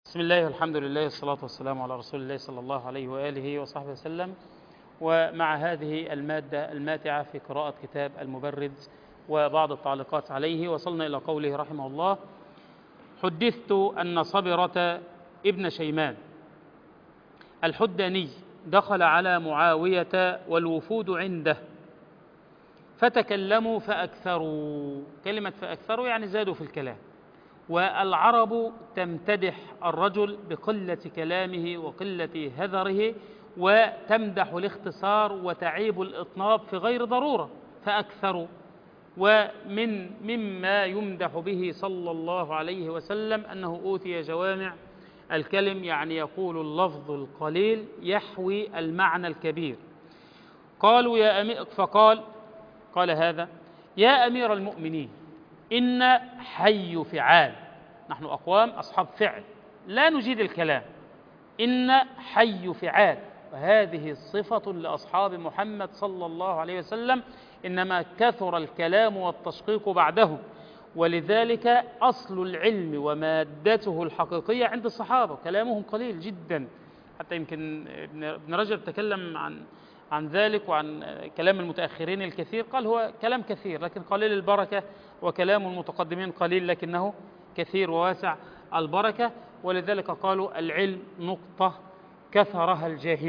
بسم الله والحمد لله والصلاة والسلام على رسول الله صلى الله عليه وآله وصحبه وسلم. ومع هذه المادة الماتعة في قراءة كتاب المبرد وبعض التعليقات عليه، وصلنا إلى قوله رحمه الله: حدثت أن صبرة ابن شيمان الحداني دخل على معاوية والوفود عنده فتكلموا فأكثروا. كلمة فأكثروا يعني زادوا في الكلام، والعرب تمتدح الرجل بقلة كلامه وقلة هذره، وتمدح الاختصار وتعيب الإطناب في غير ضرورة. فأكثروا، مما يمدح به صلى الله عليه وسلم أنه أوتي جوامع الكلم، يعني يقول اللفظ القليل يحوي المعنى الكبير. قالوا يا أمير، قال هذا: يا أمير المؤمنين، إن حي فعال، نحن أقوام أصحاب فعل لا نجيد الكلام، إن حي فعال، وهذه صفة لأصحاب محمد صلى الله عليه وسلم، إنما كثر الكلام والتشقيق بعدهم، ولذلك أصل العلم ومادته الحقيقية عند الصحابة كلامهم قليل جدا. حتى يمكن ابن رجب تكلم عن ذلك وعن كلام المتأخرين الكثير، قال هو كلام كثير لكن قليل البركة، وكلام المتقدمين قليل لكنه كثير وواسع البركة. ولذلك قالوا العلم نقطة كثرها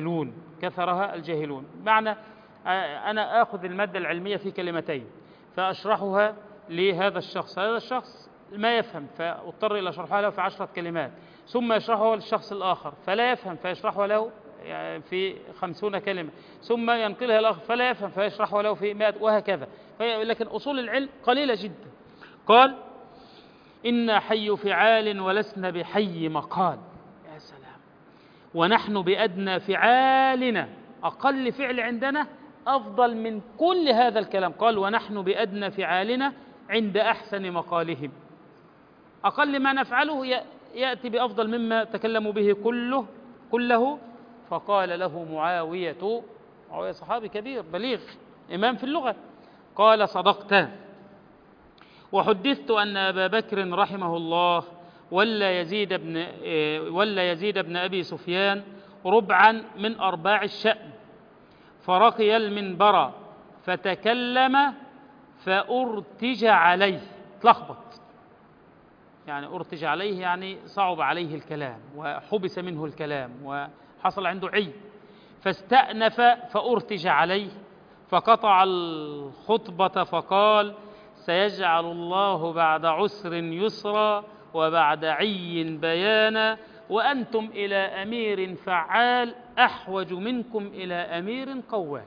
الجاهلون. معنى أنا آخذ المادة العلمية في كلمتين فأشرحها لهذا الشخص، هذا الشخص ما يفهم فاضطر إلى شرحها له في 10 كلمات، ثم يشرحها للشخص الآخر فلا يفهم فيشرحها له في 50 كلمة، ثم ينقلها الآخر فلا يفهم فيشرحها له في 100، وهكذا. لكن أصول العلم قليلة جدا. قال: إنا حي فعال ولسنا بحي مقال. يا سلام! ونحن بأدنى فعالنا، أقل فعل عندنا أفضل من كل هذا الكلام. قال: ونحن بأدنى فعالنا عند أحسن مقالهم، أقل ما نفعله يأتي بأفضل مما تكلموا به كله. فقال له معاوية صحابي كبير بليغ إمام في اللغة، قال: صدقت. وحدثت أن أبا بكر رحمه الله ولا يزيد بن أبي سفيان ربعا من أرباع الشأن، فرقي المنبر فتكلم فأرتج عليه. تلخبط، يعني أرتج عليه يعني صعب عليه الكلام وحبس منه الكلام وحصل عنده عي، فاستأنف فأرتج عليه، فقطع الخطبة فقال: سيجعل الله بعد عسر يسرا وبعد عي بيانا، وأنتم إلى أمير فعال أحوج منكم إلى أمير قوال.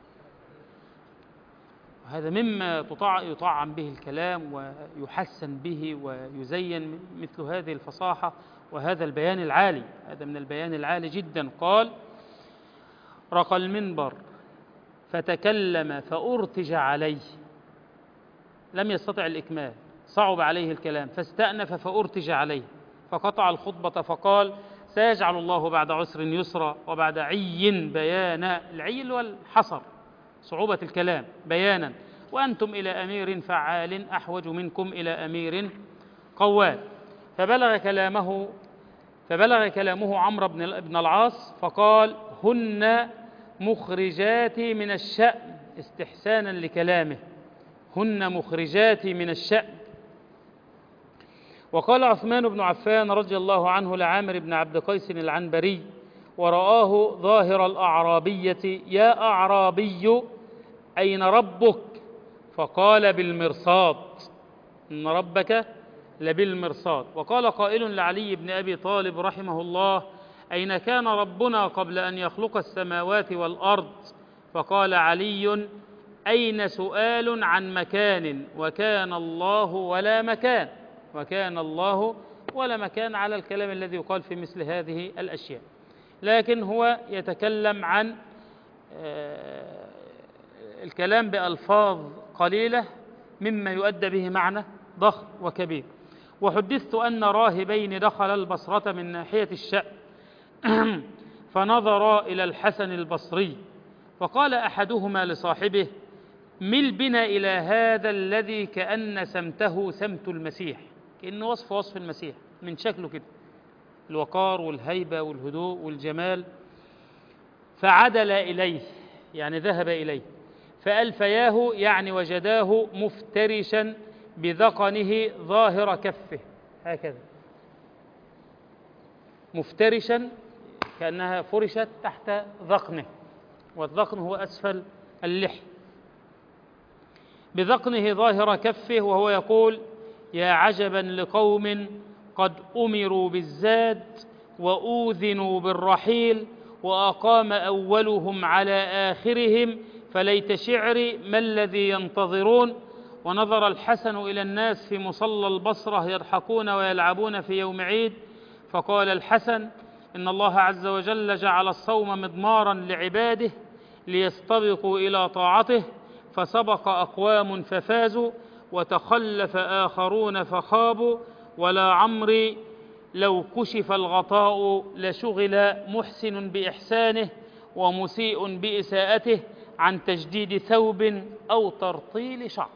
هذا مما يطعم به الكلام ويحسن به ويزين مثل هذه الفصاحة وهذا البيان العالي. هذا من البيان العالي جدا. قال: رقى المنبر فتكلم فأرتج عليه، لم يستطع الإكمال، صعب عليه الكلام، فاستأنف فأرتج عليه، فقطع الخطبة فقال: سيجعل الله بعد عسر يسرا وبعد عي بيانا. العي اللي هو الحصر، صعوبة الكلام، بيانا، وأنتم إلى أمير فعال أحوج منكم إلى أمير قوال. فبلغ كلامه عمرو بن العاص فقال: هن مخرجاتي من الشأن، استحسانا لكلامه، هن مخرجاتي من الشأن. وقال عثمان بن عفان رضي الله عنه لعامر بن عبد قيس العنبري ورآه ظاهر الأعرابية: يا أعرابي أين ربك؟ فقال: بالمرصاد، إن ربك لبالمرصاد. وقال قائل لعلي بن أبي طالب رحمه الله: أين كان ربنا قبل أن يخلق السماوات والأرض؟ فقال علي: أين سؤال عن مكان، وكان الله ولا مكان على الكلام الذي يقال في مثل هذه الأشياء. لكن هو يتكلم عن الكلام بألفاظ قليلة مما يؤدى به معنى ضخم وكبير. وحدثت أن راهبين دخل البصرة من ناحية الشأن فنظرا إلى الحسن البصري، فقال أحدهما لصاحبه: مل بنا إلى هذا الذي كأن سمته سمت المسيح، كأنه وصف المسيح من شكله كده، الوقار والهيبة والهدوء والجمال، فعدل إليه يعني ذهب إليه، فألفياه يعني وجداه مفترشا بذقنه ظاهر كفه، هكذا مفترشا كأنها فرشت تحت ذقنه، والذقن هو أسفل اللحي، بذقنه ظاهر كفه، وهو يقول: يا عجبا لقوم قد أمروا بالزاد وأوذنوا بالرحيل، وأقام أولهم على آخرهم، فليت شعري ما الذي ينتظرون. ونظر الحسن إلى الناس في مصلى البصرة يضحكون ويلعبون في يوم عيد، فقال الحسن: إن الله عز وجل جعل الصوم مضمارا لعباده ليستبقوا إلى طاعته، فسبق أقوام ففازوا وتخلف آخرون فخابوا، ولا عمري لو كشف الغطاء لشغل محسن بإحسانه ومسيء بإساءته عن تجديد ثوب أو ترطيل شعر.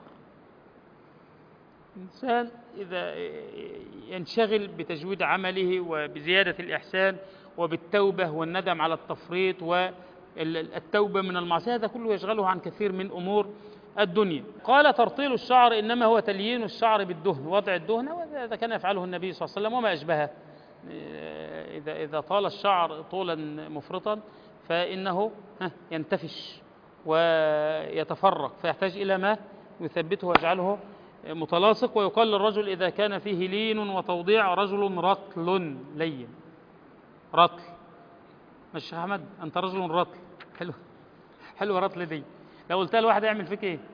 الإنسان إذا ينشغل بتجويد عمله وبزيادة الإحسان وبالتوبة والندم على التفريط والتوبة من المعصية، هذا كله يشغله عن كثير من أمور الدنيا. قال: ترطيل الشعر إنما هو تليين الشعر بالدهن، وضع الدهن، وهذا كان يفعله النبي صلى الله عليه وسلم وما أشبهه. إذا طال الشعر طولا مفرطا فإنه ينتفش ويتفرق، فيحتاج إلى ما يثبته ويجعله متلاصق. ويقال للرجل إذا كان فيه لين وتوضيع: رجل رطل لين. رطل، مش أحمد أنت رجل رطل. حلو، حلو رطل دي. لو قلتها لواحد يعمل فيك إيه؟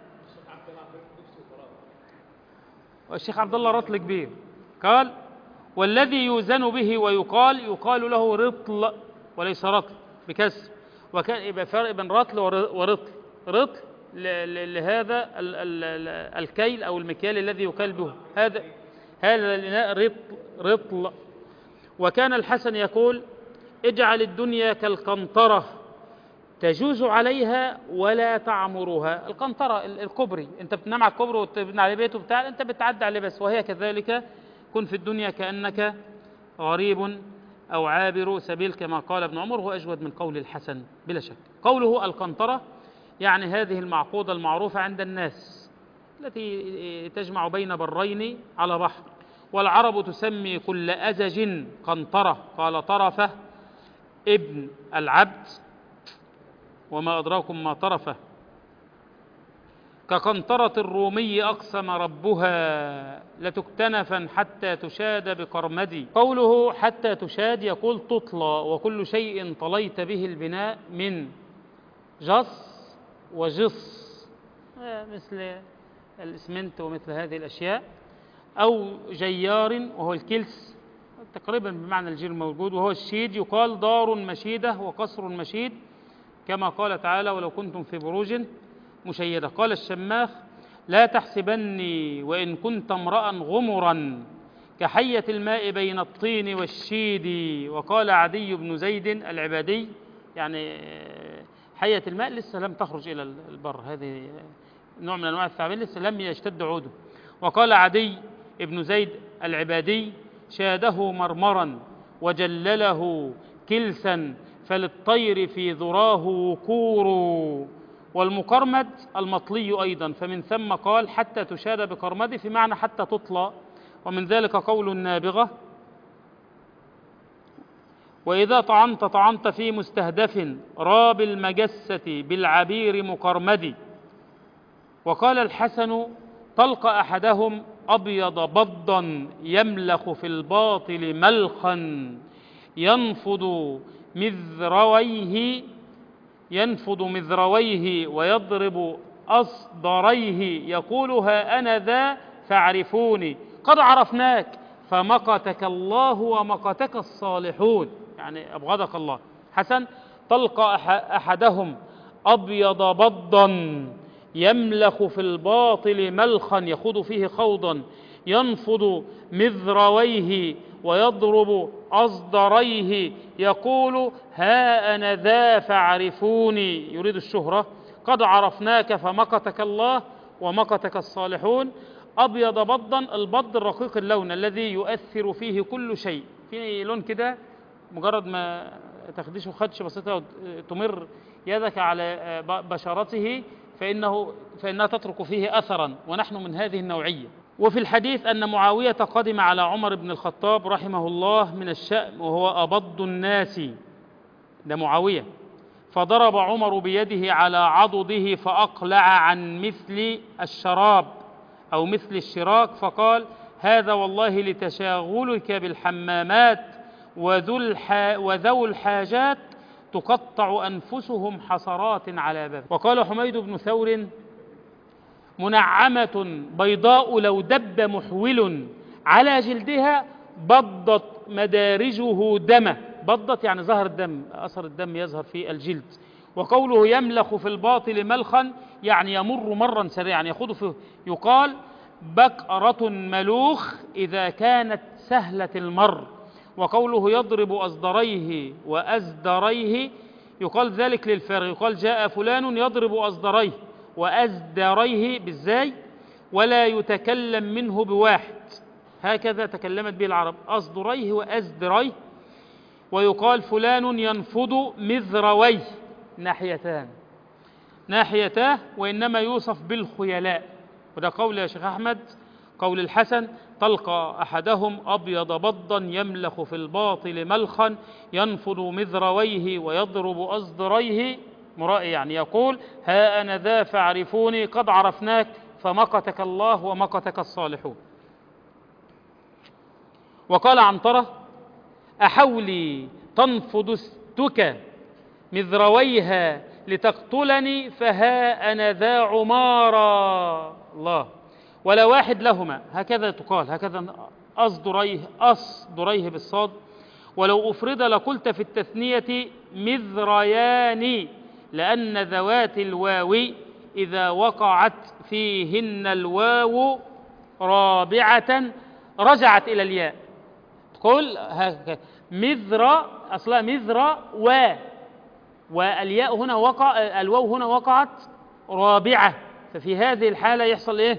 والشيخ عبد الله رطل كبير. قال: والذي يوزن به يقال له رطل وليس رطل بكسر. وكان يبقى فرق بين رطل ورطل. رطل لهذا الكيل أو المكيال الذي يكال به، هذا الإناء رطل. وكان الحسن يقول: اجعل الدنيا كالقنطرة تجوز عليها ولا تعمرها. القنطرة الكبري، انت بتنام على الكبري وتبني عليه بيته بتاع، انت بتعدي عليه بس، وهي كذلك. كن في الدنيا كأنك غريب أو عابر سبيل، كما قال ابن عمر، هو أجود من قول الحسن بلا شك. قوله القنطرة يعني هذه المعقودة المعروفة عند الناس التي تجمع بين برين على بحر. والعرب تسمي كل أزج قنطرة. قال طرفة ابن العبد: وما أدراكم ما طرفة. كقنطرة الرومي أقسم ربها لتكتنفا حتى تشاد بقرمدي. قوله حتى تشاد يقول تطلى، وكل شيء طليت به البناء من جص وجص، مثل الإسمنت ومثل هذه الأشياء، أو جيار وهو الكلس تقريبا بمعنى الجير الموجود، وهو الشيد. يقال دار مشيدة وقصر مشيد، كما قال تعالى: ولو كنتم في بروج مشيدة. قال الشماخ: لا تحسبني وإن كنت امرأ غمرا كحية الماء بين الطين والشيد. وقال عدي بن زيد العبادي، يعني حية الماء لسه لم تخرج إلى البر، هذه نوع من أنواع الثعابين لسه لم يشتد عوده. وقال عدي بن زيد العبادي: شاده مرمرا وجلله كلسا، فللطير في ذراه وقور. والمقرمد المطلي أيضا، فمن ثم قال: حتى تشاد بقرمد، في معنى حتى تطلى. ومن ذلك قول النابغة: وإذا طعنت في مستهدف راب المجسة بالعبير مقرمدي. وقال الحسن: طلق أحدهم أبيض بضا يملخ في الباطل ملخا، ينفض مذرويه ويضرب أصدريه، يقول: ها أنا ذا فاعرفوني، قد عرفناك فمقتك الله ومقتك الصالحون، يعني أبغضك الله. حسن: طلق أحدهم أبيض بضا يملخ في الباطل ملخا، يخوض فيه خوضا، ينفض مذرويه ويضرب أصدريه، يقول: ها أنا ذا فاعرفوني، يريد الشهرة. قد عرفناك فمقتك الله ومقتك الصالحون. أبيض بضا، البض الرقيق اللون الذي يؤثر فيه كل شيء، في لون كده مجرد ما تخدشه خدش بسيطة وتمر يدك على بشرته فإنها تترك فيه أثرا، ونحن من هذه النوعية. وفي الحديث أن معاوية قدم على عمر بن الخطاب رحمه الله من الشأم وهو أبض الناس، ده معاوية، فضرب عمر بيده على عضده فأقلع عن مثل الشراب أو مثل الشراك، فقال: هذا والله لتشاغلك بالحمامات وذو الحاجات تقطع أنفسهم حسرات على باب. وقال حميد بن ثور: منعمة بيضاء لو دب محول على جلدها بضت مدارجه دمه. بضت يعني ظهر الدم، أثر الدم يظهر في الجلد. وقوله يملخ في الباطل ملخا يعني يمر مرا سريعا يخوض فيه. يقال بكرة ملوخ إذا كانت سهلة المر. وقوله يضرب أصدريه وأزدريه يقال ذلك للفارغ، يقال جاء فلان يضرب أصدريه وأزدريه بالزاي ولا يتكلم منه بواحد، هكذا تكلمت به العرب، أصدريه وأزدريه. ويقال فلان ينفض مذرويه، ناحيتاه، وإنما يوصف بالخيلاء. وده قول يا شيخ أحمد، قول الحسن: تلقى أحدهم أبيض بضا يملخ في الباطل ملخا ينفض مذرويه ويضرب أصدريه مرائي، يعني يقول: ها أنا ذا فاعرفوني قد عرفناك فمقتك الله ومقتك الصالحون. وقال عنترة: أحولي تنفض استك مذرويها لتقتلني فها أنا ذا عمارا. الله. ولا واحد لهما، هكذا تقال، هكذا أصدريه بالصاد. ولو أفرد لقلت في التثنية مذريان، لأن ذوات الواو إذا وقعت فيهن الواو رابعة رجعت إلى الياء. تقول مذرى أصلا مذرى والياء هنا الواو هنا وقعت رابعة، ففي هذه الحالة يحصل إيه؟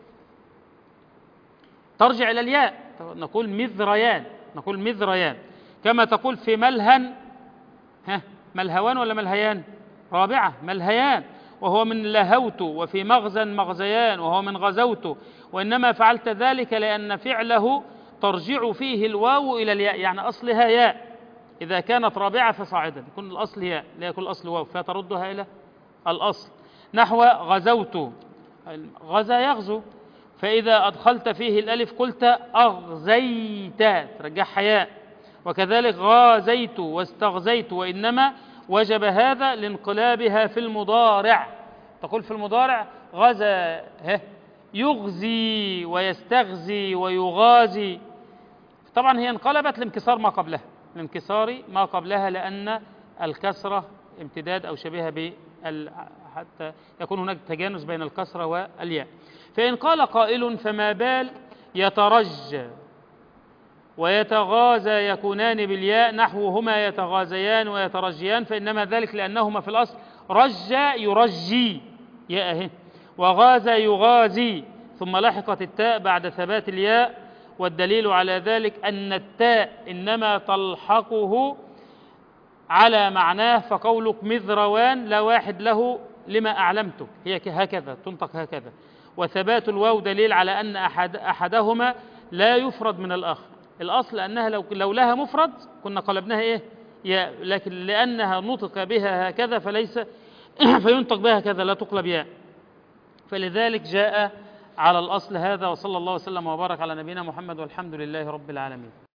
ترجع إلى الياء، نقول مذريان، كما تقول في ملهن، ملهوان ولا ملهيان؟ رابعة، ملهيان، وهو من لهوت. وفي مغزى مغزيان، وهو من غزوت. وإنما فعلت ذلك لأن فعله ترجع فيه الواو إلى الياء، يعني أصلها ياء، إذا كانت رابعة فصاعدا يكون الأصل ياء، لا يكون الأصل واو، فتردها إلى الأصل. نحو غزوت، غزا يغزو، فإذا أدخلت فيه الألف قلت أغزيت، ترجعها ياء. وكذلك غازيت واستغزيت، وإنما وجب هذا لانقلابها في المضارع. تقول في المضارع غزا يغزي ويستغزي ويغازي، طبعا هي انقلبت لانكسار ما قبلها، لأن الكسرة امتداد أو شبيهة حتى يكون هناك تجانس بين الكسرة والياء. فإن قال قائل: فما بال يترجى ويتغازى يكونان بالياء نحو هما يتغازيان ويترجيان؟ فإنما ذلك لأنهما في الأصل رجى يرجي ياء وغازى يغازي، ثم لحقت التاء بعد ثبات الياء. والدليل على ذلك أن التاء إنما تلحقه على معناه، فقولك مذروان لا واحد له لما أعلمتك، هي هكذا تنطق هكذا. وثبات الواو دليل على أن أحدهما لا يفرد من الآخر. الأصل أنها لو لها مفرد كنا قلبناها ياء، لكن لأنها نطق بها هكذا فليس فينطق بها هكذا، لا تقلب ياء، فلذلك جاء على الأصل هذا. وصلى الله وسلم وبارك على نبينا محمد، والحمد لله رب العالمين.